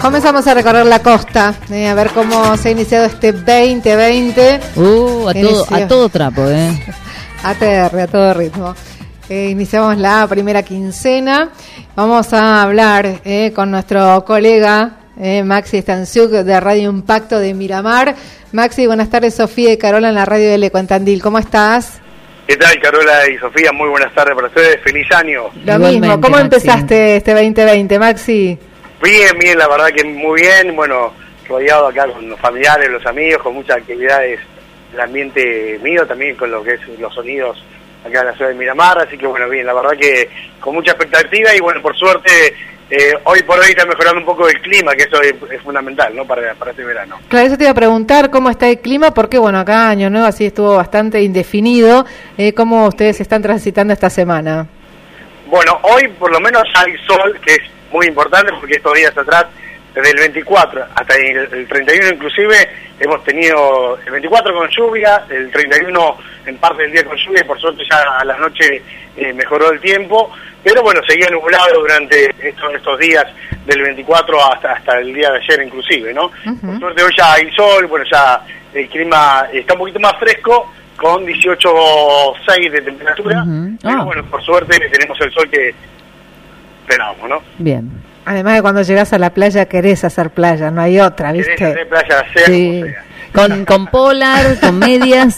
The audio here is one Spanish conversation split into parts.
Comenzamos a recorrer la costa, a ver cómo se ha iniciado este 2020. A todo trapo, ATR, a todo ritmo. Iniciamos la primera quincena. Vamos a hablar con nuestro colega Maxi Stanziuk de Radio Impacto de Miramar. Maxi, buenas tardes. Sofía y Carola en la radio de Leco en Tandil. ¿Cómo estás? ¿Qué tal, Carola y Sofía? Muy buenas tardes para ustedes. Feliz año. Lo mismo. ¿Cómo empezaste este 2020, Maxi? Bien, la verdad que muy bien. Bueno, rodeado acá con los familiares, los amigos, con muchas actividades. El ambiente mío también con lo que es los sonidos acá en la ciudad de Miramar. Así que bueno, bien, la verdad que con mucha expectativa y bueno, por suerte... hoy por hoy está mejorando un poco el clima, que eso es fundamental, ¿no? Para este verano. Claro, eso te iba a preguntar cómo está el clima, porque bueno, acá Año Nuevo así estuvo bastante indefinido. ¿Cómo ustedes están transitando esta semana? Bueno, hoy por lo menos hay sol, que es muy importante, porque estos días atrás, desde el 24 hasta el 31 inclusive, hemos tenido el 24 con lluvia, el 31 en parte del día con lluvia, y por suerte ya a la noche mejoró el tiempo. Pero bueno, seguía nublado durante estos días del 24 hasta el día de ayer inclusive, ¿no? Uh-huh. Por suerte hoy ya hay sol, bueno, ya el clima está un poquito más fresco, con 18.6 de temperatura. Uh-huh. Pero bueno, por suerte tenemos el sol que esperábamos, ¿no? Bien. Además de cuando llegas a la playa querés hacer playa, no hay otra, ¿viste? Querés hacer playa, sea sí. como sea. Con polar, con medias.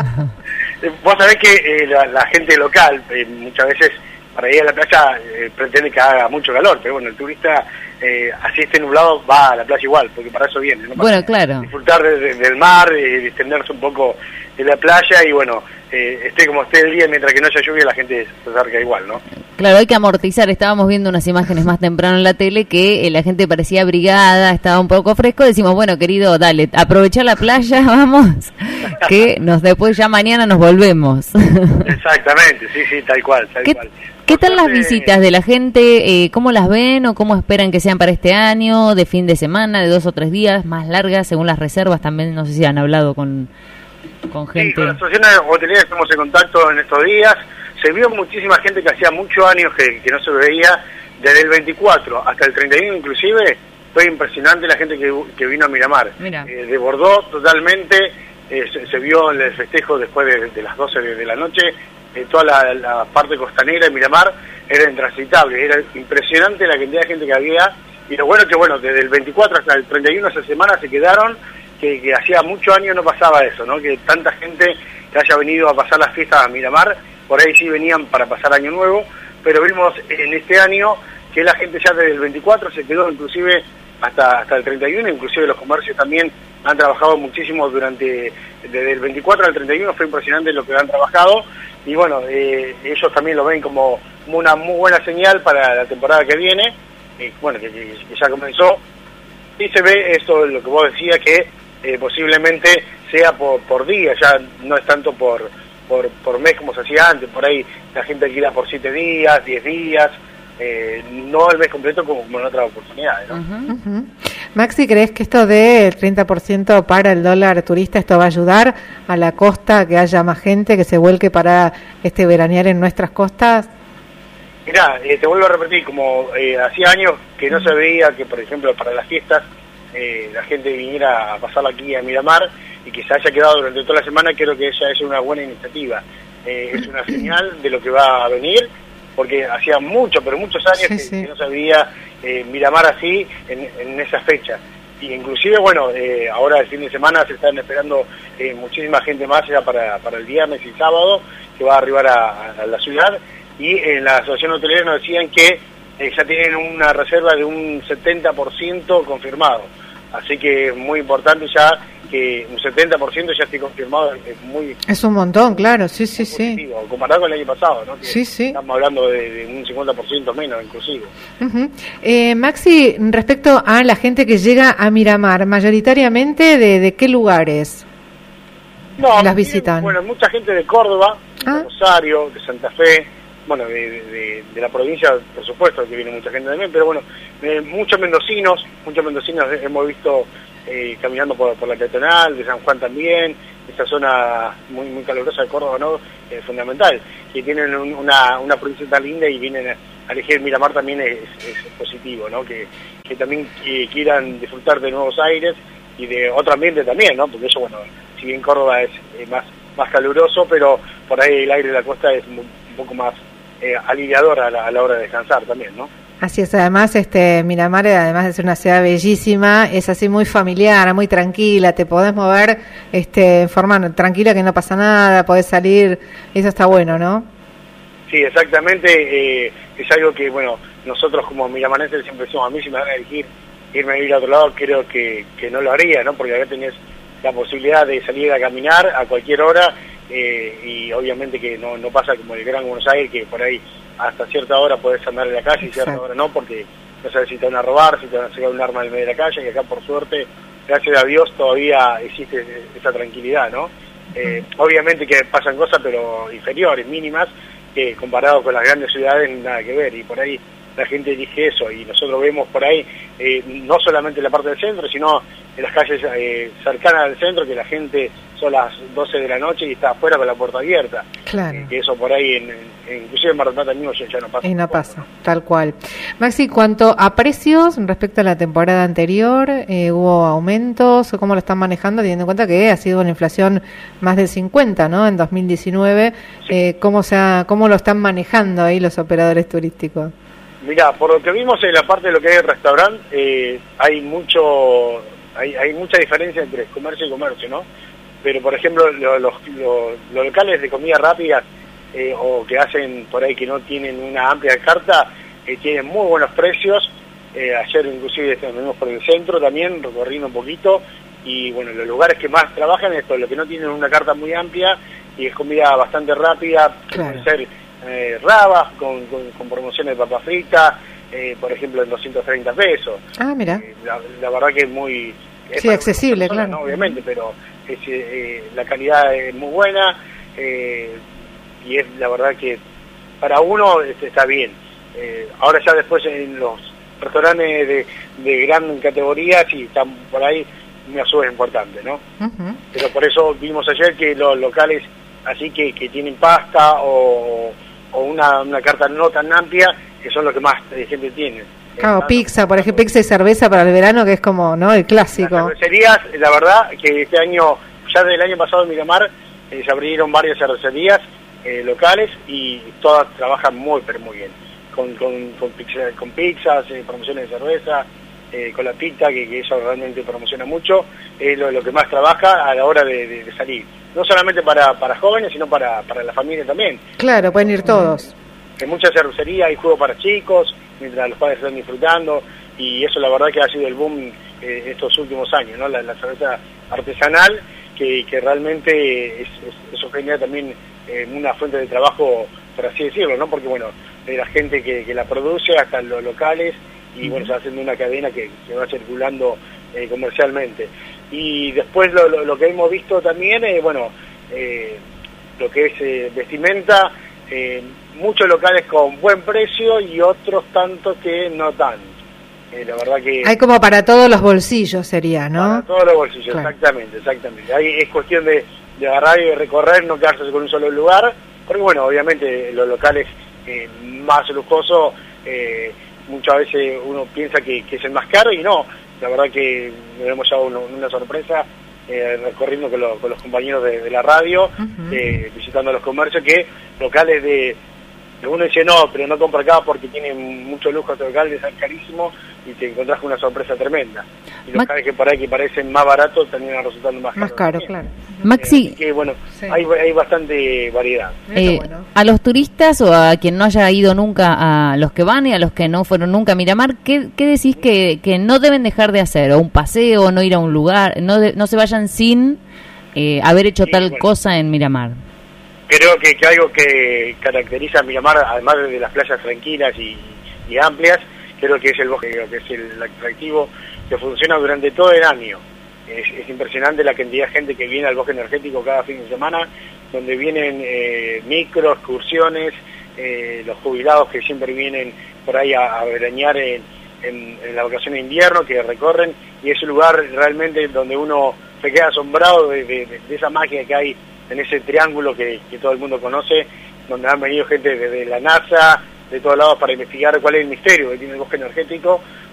Vos sabés que la gente local muchas veces para ir a la playa pretende que haga mucho calor, pero bueno, el turista así esté nublado va a la playa igual, porque para eso viene, ¿no? Bueno, claro. Disfrutar del mar, distenderse un poco de la playa y bueno, esté como esté el día, mientras que no haya lluvia la gente se acerca igual, ¿no? Claro, hay que amortizar. Estábamos viendo unas imágenes más temprano en la tele que la gente parecía abrigada, estaba un poco fresco. Decimos, bueno, querido, dale, aprovechá la playa, vamos, que después ya mañana nos volvemos. Exactamente, sí, tal cual. ¿Qué tal las visitas de la gente? ¿Cómo las ven o cómo esperan que sean para este año? ¿De fin de semana, de 2 o 3 días, más largas, según las reservas? También, no sé si han hablado con gente. Sí, con la asociación hoteleras estamos en contacto en estos días. Se vio muchísima gente que hacía muchos años que no se veía, desde el 24 hasta el 31 inclusive. Fue impresionante la gente que vino a Miramar. Desbordó totalmente, se vio en el festejo después de las 12 de la noche. Toda la parte costanera de Miramar era intransitable, era impresionante la cantidad de gente que había, y lo bueno es que desde el 24 hasta el 31 esa semana se quedaron, que hacía muchos años no pasaba eso, ¿no? Que tanta gente que haya venido a pasar las fiestas a Miramar, por ahí sí venían para pasar Año Nuevo, pero vimos en este año que la gente ya desde el 24 se quedó inclusive hasta el 31, inclusive los comercios también han trabajado muchísimo desde el 24 al 31, fue impresionante lo que han trabajado, y bueno, ellos también lo ven como una muy buena señal para la temporada que viene, bueno, que ya comenzó, y se ve esto, lo que vos decías, que posiblemente sea por día, ya no es tanto por mes como se hacía antes, por ahí la gente alquila por 7 días, 10 días, no el mes completo como en otras oportunidades, ¿no? Uh-huh, uh-huh. Maxi, ¿crees que esto del 30% para el dólar turista, esto va a ayudar a la costa, que haya más gente que se vuelque para veranear en nuestras costas? Mirá, te vuelvo a repetir, como hacía años que no se veía que, por ejemplo, para las fiestas la gente viniera a pasarla aquí a Miramar y que se haya quedado durante toda la semana, creo que esa es una buena iniciativa. Es una señal de lo que va a venir, porque hacía muchos años que no se veía Miramar así en esa fecha. Y inclusive, bueno, ahora el fin de semana se están esperando muchísima gente más ya para el viernes y sábado, que va a arribar a la ciudad, y en la asociación hotelera nos decían que ya tienen una reserva de un 70% confirmado. Así que es muy importante ya que un 70% ya esté confirmado, es un montón, claro, sí. Comparado con el año pasado, ¿no? Que sí. Estamos hablando de un 50% menos, inclusive. Uh-huh. Maxi, respecto a la gente que llega a Miramar, mayoritariamente, ¿de qué lugares las visitan? Bueno, mucha gente de Córdoba, de Rosario, de Santa Fe, bueno, de la provincia, por supuesto, que viene mucha gente también, pero bueno, muchos mendocinos hemos visto caminando por la peatonal, de San Juan también, esta zona muy calurosa de Córdoba, ¿no? Fundamental, que tienen una provincia tan linda y vienen a elegir Miramar también es positivo, ¿no? Que también quieran disfrutar de nuevos aires y de otro ambiente también, ¿no? Porque eso, bueno, si bien Córdoba es más caluroso, pero por ahí el aire de la costa es un poco más aliviador a la hora de descansar también, ¿no? Así es, además Miramar, además de ser una ciudad bellísima, es así muy familiar, muy tranquila, te podés mover en forma tranquila, que no pasa nada, podés salir, eso está bueno, ¿no? Sí, exactamente, es algo que, bueno, nosotros como miramarenses siempre decimos, a mí si me van a elegir irme a vivir a otro lado, creo que no lo haría, ¿no? Porque acá tenés la posibilidad de salir a caminar a cualquier hora, y obviamente que no pasa como el Gran Buenos Aires, que por ahí hasta cierta hora podés andar en la calle y cierta hora no, porque no sabes si te van a robar, si te van a sacar un arma en medio de la calle, y acá por suerte, gracias a Dios, todavía existe esa tranquilidad, ¿no? Obviamente que pasan cosas, pero inferiores, mínimas, que comparado con las grandes ciudades nada que ver, y por ahí la gente elige eso, y nosotros vemos por ahí, no solamente en la parte del centro, sino en las calles cercanas al centro, que la gente son las 12 de la noche y está afuera con la puerta abierta. Claro. Que eso por ahí, inclusive en Mar del Plata mismo ya no pasa. Y no pasa, tal cual. Maxi, cuanto a precios, respecto a la temporada anterior, ¿hubo aumentos? ¿Cómo lo están manejando? Teniendo en cuenta que ha sido una inflación más del 50, ¿no? En 2019. Sí. ¿Cómo lo están manejando ahí los operadores turísticos? Mirá, por lo que vimos en la parte de lo que es el restaurante, hay mucha diferencia entre comercio y comercio, ¿no? Pero, por ejemplo, los locales de comida rápida o que hacen por ahí que no tienen una amplia carta, tienen muy buenos precios. Ayer inclusive estuvimos por el centro también, recorriendo un poquito, y bueno, los lugares que más trabajan es los que no tienen una carta muy amplia y es comida bastante rápida, claro. Puede ser rabas con promociones de papa frita, por ejemplo en 230 pesos. Ah, mira. La verdad que es muy... Sí, accesible, persona, claro. ¿no? Obviamente, pero la calidad es muy buena, y es la verdad que para uno está bien. Ahora ya después en los restaurantes de gran categoría sí están por ahí una suba importante, ¿no? Uh-huh. Pero por eso vimos ayer que los locales así que tienen pasta o una carta no tan amplia, que son los que más gente tiene. Claro, pizza, por ejemplo, pizza y cerveza para el verano, que es como, ¿no?, el clásico. Las cervecerías, la verdad que este año, ya desde el año pasado en Miramar, se abrieron varias cervecerías locales y todas trabajan muy, pero muy bien. Con pizzas, promociones de cerveza, con la pizza, que eso realmente promociona mucho, es lo que más trabaja a la hora de salir. No solamente para jóvenes, sino para la familia también. Claro, pueden ir todos. En muchas cervecerías hay juegos para chicos, mientras los padres están disfrutando, y eso la verdad que ha sido el boom estos últimos años, ¿no? La cerveza artesanal, que realmente eso genera también una fuente de trabajo, por así decirlo, ¿no? Porque bueno, de la gente que la produce hasta los locales, y bueno, se va haciendo una cadena que va circulando comercialmente. Y después lo que hemos visto también, lo que es vestimenta, muchos locales con buen precio y otros tantos que no tan. La verdad que... Hay como para todos los bolsillos sería, ¿no? Para todos los bolsillos, claro. Exactamente. Ahí es cuestión de agarrar y de recorrer, no quedarse con un solo lugar, porque bueno, obviamente los locales más lujosos, muchas veces uno piensa que es el más caro y no. La verdad que nos hemos llevado una sorpresa recorriendo con los compañeros de la radio, uh-huh. Visitando los comercios, que locales de uno dice no, pero no compra acá porque tienen mucho lujo este local, es carísimo, y te encontrás con una sorpresa tremenda. Y locales que por ahí que parecen más baratos terminan resultando más caros. Más caro, claro. Maxi, que bueno, sí. hay bastante variedad. Bueno. A los turistas o a quien no haya ido nunca, a los que van y a los que no fueron nunca a Miramar, ¿qué decís que no deben dejar de hacer? O un paseo, no ir a un lugar, no se vayan sin haber hecho tal cosa en Miramar. Creo que algo que caracteriza a Miramar, además de las playas tranquilas y amplias, creo que es el bosque, que es el atractivo que funciona durante todo el año. Es impresionante la cantidad de gente que viene al bosque energético cada fin de semana, donde vienen micro, excursiones, los jubilados que siempre vienen por ahí a veranear en la vacación de invierno, que recorren, y es un lugar realmente donde uno se queda asombrado de esa magia que hay en ese triángulo que todo el mundo conoce, donde han venido gente desde la NASA, de todos lados, para investigar cuál es el misterio que tiene el bosque energético,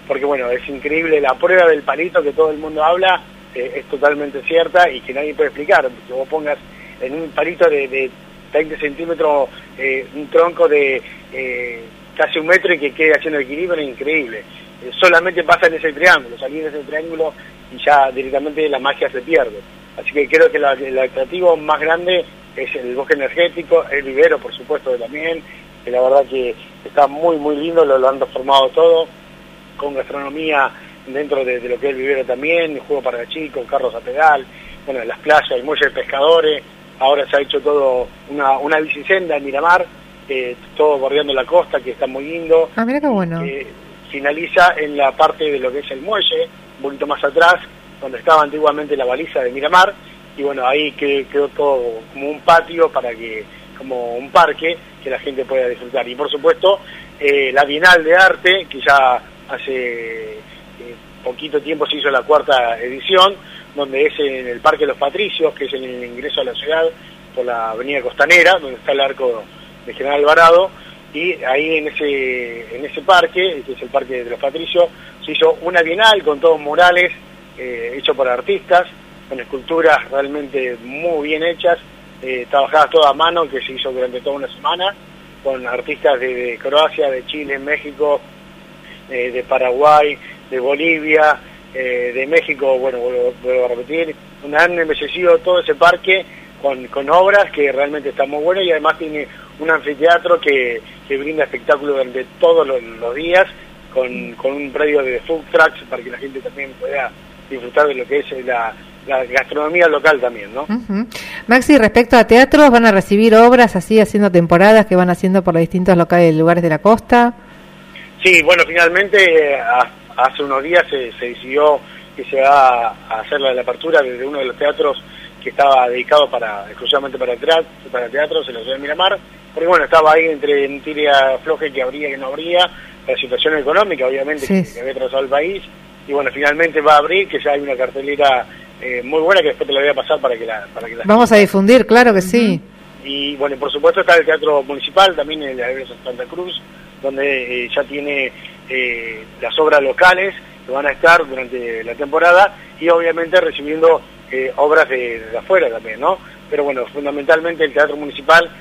porque bueno, es increíble la prueba del palito que todo el mundo habla, es totalmente cierta y que nadie puede explicar, que vos pongas en un palito de 20 centímetros un tronco de casi 1 metro y que quede haciendo equilibrio, es increíble. Solamente pasa en ese triángulo, salir de ese triángulo y ya directamente la magia se pierde. Así que creo que el atractivo más grande es el bosque energético, el vivero por supuesto también, que la verdad que está muy muy lindo, lo han transformado todo, con gastronomía dentro de lo que es el vivero también, juego para chicos, carros a pedal, bueno, las playas, el muelle de pescadores, ahora se ha hecho todo una bicicenda en Miramar, todo bordeando la costa, que está muy lindo. Ah, mira qué bueno. Finaliza en la parte de lo que es el muelle, un poquito más atrás, donde estaba antiguamente la baliza de Miramar, y bueno, ahí quedó todo como un patio como un parque que la gente pueda disfrutar. Y por supuesto, la Bienal de Arte, que ya hace poquito tiempo se hizo la 4ª edición, donde es en el Parque de los Patricios, que es en el ingreso a la ciudad por la avenida Costanera, donde está el arco de General Alvarado, y ahí en ese parque, que es el Parque de los Patricios, se hizo una bienal con todos murales hechos por artistas, con esculturas realmente muy bien hechas, trabajadas todas a mano, que se hizo durante toda una semana, con artistas de Croacia, de Chile, México, de Paraguay, de Bolivia, de México, bueno, vuelvo a repetir, han embellecido todo ese parque con obras que realmente están muy buenas, y además tiene un anfiteatro que brinda espectáculo durante todos los días, con un predio de food trucks para que la gente también pueda disfrutar de lo que es la gastronomía local también, ¿no? Uh-huh. Maxi, respecto a teatros, ¿van a recibir obras así, haciendo temporadas que van haciendo por los distintos lugares de la costa? Sí, bueno, finalmente hace unos días se decidió que se va a hacer la apertura de uno de los teatros que estaba dedicado exclusivamente para teatros en la ciudad de Miramar, porque bueno, estaba ahí entre un tira floje que habría, que no habría, la situación económica obviamente sí, que había atravesado el país, y bueno, finalmente va a abrir, que ya hay una cartelera muy buena, que después te la voy a pasar para que la vamos a difundir, claro que sí. Y bueno, por supuesto está el Teatro Municipal, también en la iglesia de Santa Cruz, donde ya tiene las obras locales que van a estar durante la temporada, y obviamente recibiendo obras de afuera también, ¿no? Pero bueno, fundamentalmente el Teatro Municipal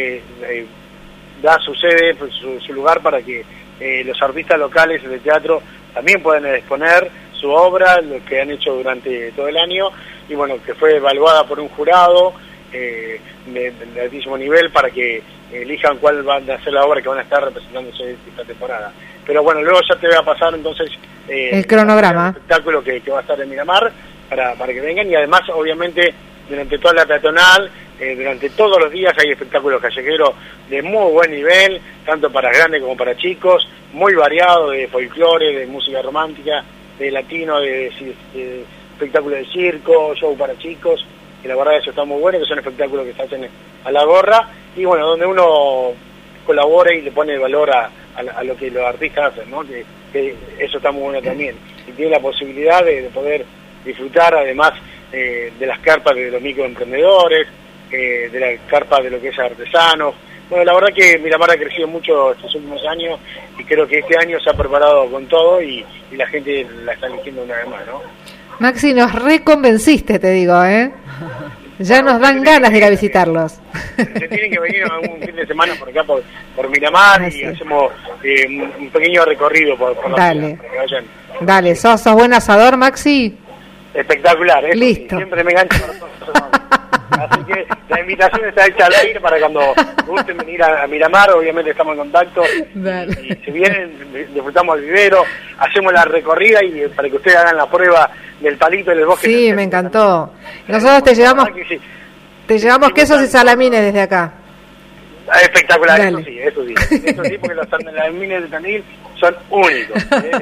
da su sede, su lugar para que los artistas locales del teatro también puedan exponer su obra, lo que han hecho durante todo el año, y bueno, que fue evaluada por un jurado de altísimo nivel para que elijan cuál van a ser la obra que van a estar representándose esta temporada. Pero bueno, luego ya te voy a pasar entonces el cronograma, el espectáculo que va a estar en Miramar para que vengan, y además obviamente durante toda la peatonal, durante todos los días hay espectáculos callejeros de muy buen nivel, tanto para grandes como para chicos, muy variado, de folclore, de música romántica, de latino, de espectáculos de circo, show para chicos, que la verdad eso está muy bueno, que son espectáculos que se hacen a la gorra, y bueno, donde uno colabora y le pone valor a lo que los artistas hacen, ¿no? Que eso está muy bueno también, y tiene la posibilidad de poder disfrutar además de las carpas de los microemprendedores, de la carpa de lo que es artesanos. Bueno, la verdad que Miramar ha crecido mucho estos últimos años, y creo que este año se ha preparado con todo, y la gente la está eligiendo una vez más, ¿no? Maxi, nos reconvenciste, te digo, ¿eh? Ya nos dan ganas de ir a visitarlos. Se tienen que venir algún fin de semana por acá, por Miramar, y hacemos un pequeño recorrido por la ciudad, para que vayan. Dale, ¿sos buen asador, Maxi? Espectacular, ¿eh? Listo. Siempre me engancho para todos. Así que la invitación está hecha al aire para cuando gusten venir a Miramar, obviamente estamos en contacto. Y si vienen, disfrutamos el vivero, hacemos la recorrida, y para que ustedes hagan la prueba del palito en el bosque. Sí, me encantó. Nosotros te llevamos quesos y salamines desde acá. Espectacular, eso sí, porque los salamines de Tandil son únicos.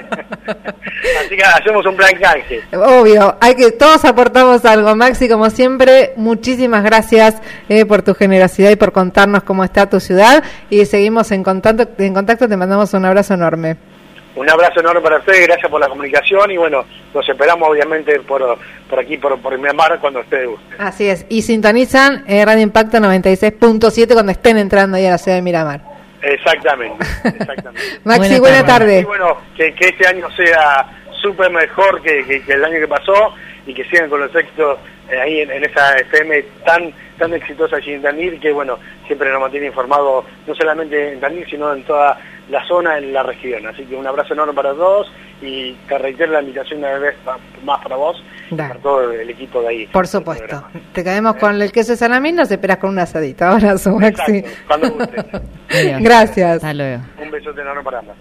Así que hacemos un plan canje. Obvio, todos aportamos algo. Maxi, como siempre, muchísimas gracias por tu generosidad y por contarnos cómo está tu ciudad, y seguimos en contacto, te mandamos un abrazo enorme. Un abrazo enorme para ustedes, gracias por la comunicación, y bueno, los esperamos obviamente por aquí, por Miramar, cuando ustedes gusten. Así es, y sintonizan Radio Impacto 96.7 cuando estén entrando ahí a la ciudad de Miramar. Exactamente. Maxi, buena tarde. Y bueno, que este año sea súper mejor que el año que pasó y que sigan con los éxitos ahí en esa FM tan exitosa allí en Tandil, que bueno, siempre nos mantiene informados no solamente en Tandil, sino en toda la zona, en la región. Así que un abrazo enorme para todos y te reitero la invitación una vez más para vos y para todo el equipo de ahí. Por supuesto. Te quedemos con el queso de salamín, nos esperas con un asadito. Abrazo, Maxi. Exacto, cuando guste. Gracias. Hasta luego. Un besote enorme para ambas.